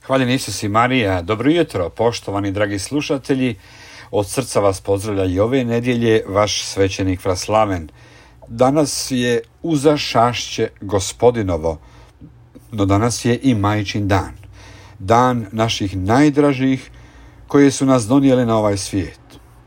Hvaljen Isus i Marija, dobro jutro, poštovani dragi slušatelji. Od srca vas pozdravlja i ove nedjelje vaš svećenik Vraslaven. Danas je uzašašće Gospodinovo, no danas je i Majčin dan. Dan naših najdražih koje su nas donijeli na ovaj svijet.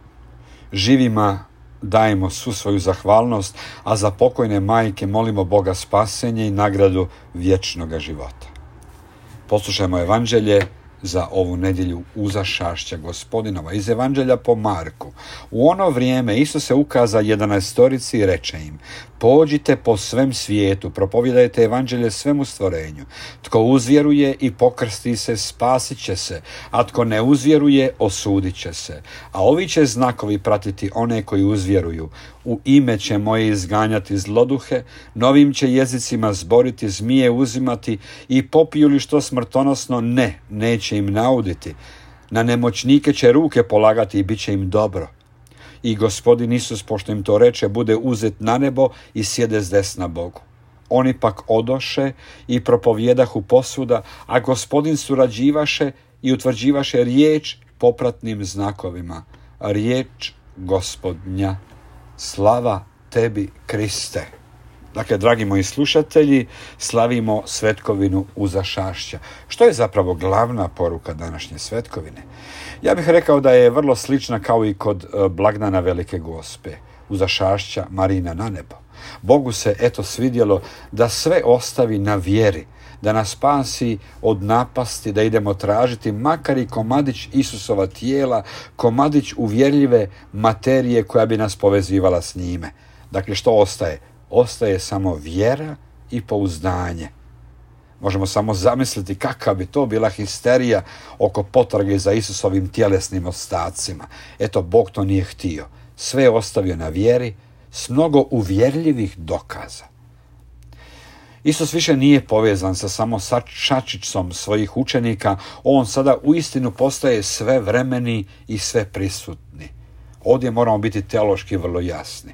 Živima dajemo svu svoju zahvalnost, a za pokojne majke molimo Boga spasenje i nagradu vječnoga života. Poslušajmo evanđelje za ovu nedjelju uzašašća Gospodinova iz evanđelja po Marku. U ono vrijeme Isus se ukaza 11 i reče im: pođite po svem svijetu, propovijedajte evanđelje svemu stvorenju. Tko uzvjeruje i pokrsti se, spasit će se, a tko ne uzvjeruje, osudit će se. A ovi će znakovi pratiti one koji uzvjeruju. U ime će moje izganjati zloduhe, novim će jezicima zboriti, zmije uzimati i popiju li što smrtonosno, neće im nauditi. Na nemoćnike će ruke polagati i bit će im dobro. I Gospodin Isus, pošto im to reče, bude uzet na nebo i sjede zdesna Bogu. Oni pak odoše i propovjedahu posvuda, a Gospodin surađivaše i utvrđivaše riječ popratnim znakovima. Riječ Gospodnja. Slava tebi, Kriste. Dakle, dragi moji slušatelji, slavimo svetkovinu uzašašća. Što je zapravo glavna poruka današnje svetkovine? Ja bih rekao da je vrlo slična kao i kod blagdana Velike Gospe, uzašašća Marina na nebo. Bogu se eto svidjelo da sve ostavi na vjeri, da nas spasi od napasti, da idemo tražiti makar i komadić Isusova tijela, komadić uvjerljive materije koja bi nas povezivala s njime. Dakle, što ostaje? Ostaje samo vjera i pouzdanje. Možemo samo zamisliti kakva bi to bila histerija oko potrage za Isusovim tjelesnim ostacima. Eto, Bog to nije htio. Sve je ostavio na vjeri s mnogo uvjerljivih dokaza. Isus više nije povezan sa samo šačicom svojih učenika, on sada uistinu postaje svevremeni i sve prisutni. Ovdje moramo biti teološki vrlo jasni.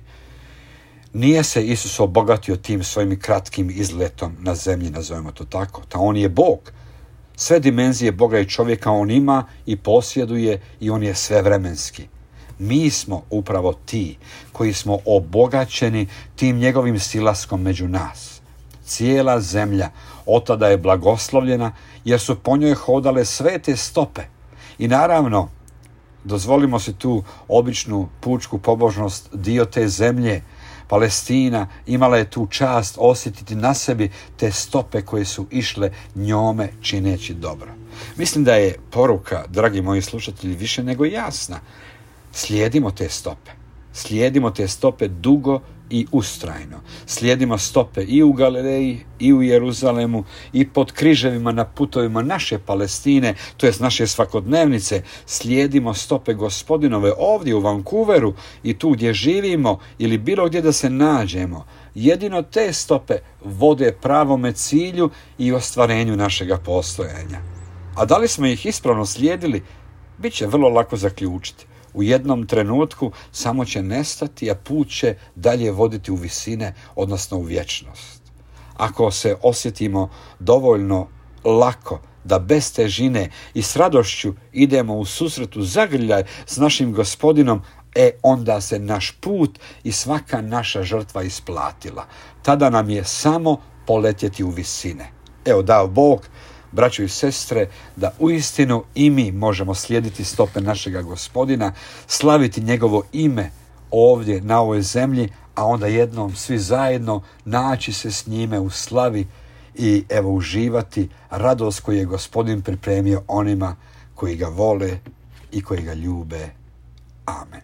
Nije se Isus obogatio tim svojim kratkim izletom na zemlji, nazovemo to tako. On je Bog. Sve dimenzije Boga i čovjeka on ima i posjeduje i on je svevremenski. Mi smo upravo ti koji smo obogaćeni tim njegovim silaskom među nas. Cijela zemlja otada je blagoslovljena jer su po njoj hodale svete stope. I naravno, dozvolimo si tu običnu pučku pobožnost, dio te zemlje, Palestina, imala je tu čast osjetiti na sebi te stope koje su išle njome čineći dobro. Mislim da je poruka, dragi moji slušatelji, više nego jasna. Slijedimo te stope. Slijedimo te stope dugo i ustrajno. Slijedimo stope i u Galileji, i u Jeruzalemu, i pod križevima na putovima naše Palestine, to jest naše svakodnevnice. Slijedimo stope Gospodinove ovdje u Vancouveru i tu gdje živimo ili bilo gdje da se nađemo. Jedino te stope vode pravome cilju i ostvarenju našega postojanja. A da li smo ih ispravno slijedili, bit će vrlo lako zaključiti. U jednom trenutku samo će nestati, a put će dalje voditi u visine, odnosno u vječnost. Ako se osjetimo dovoljno lako da bez težine i s radošću idemo u susretu zagrljaj s našim Gospodinom, onda se naš put i svaka naša žrtva isplatila. Tada nam je samo poletjeti u visine. Dao Bog, braćo i sestre, da uistinu i mi možemo slijediti stope našega Gospodina, slaviti njegovo ime ovdje na ovoj zemlji, a onda jednom svi zajedno naći se s njime u slavi i uživati radost koju je Gospodin pripremio onima koji ga vole i koji ga ljube. Amen.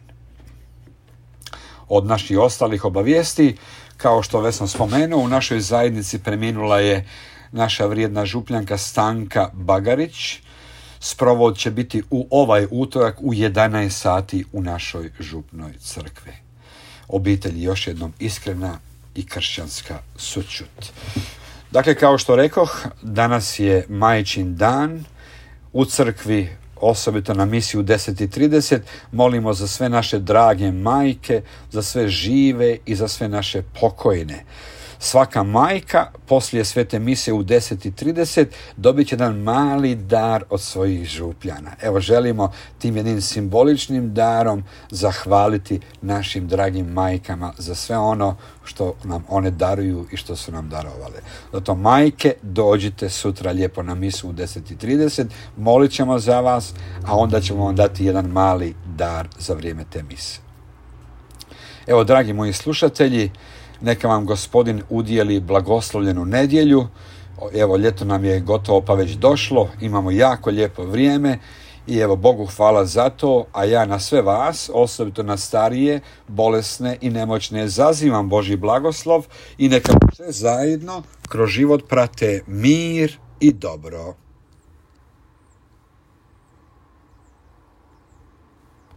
Od naših ostalih obavijesti, kao što već sam spomenuo, u našoj zajednici preminula je naša vrijedna župljanka Stanka Bagarić. Sprovod će biti u ovaj utorak u 11 sati u našoj župnoj crkvi. Obitelji još jednom iskrena i kršćanska sućut. Dakle, kao što rekoh, danas je Majčin dan. U crkvi, osobito na misiju 10:30, molimo za sve naše drage majke, za sve žive i za sve naše pokojne. Svaka majka poslije svete mise u 10:30 dobit će jedan mali dar od svojih župljana. Evo, želimo tim jednim simboličnim darom zahvaliti našim dragim majkama za sve ono što nam one daruju i što su nam darovale. Zato, majke, dođite sutra lijepo na misu u 10:30, molit ćemo za vas, a onda ćemo vam dati jedan mali dar za vrijeme te mise. Evo, dragi moji slušatelji, neka vam Gospodin udijeli blagoslovljenu nedjelju. Evo, ljeto nam je gotovo pa već došlo, imamo jako lijepo vrijeme i evo, Bogu hvala za to, a ja na sve vas, osobito na starije, bolesne i nemoćne, zazivam Božji blagoslov i neka sve zajedno kroz život prate mir i dobro.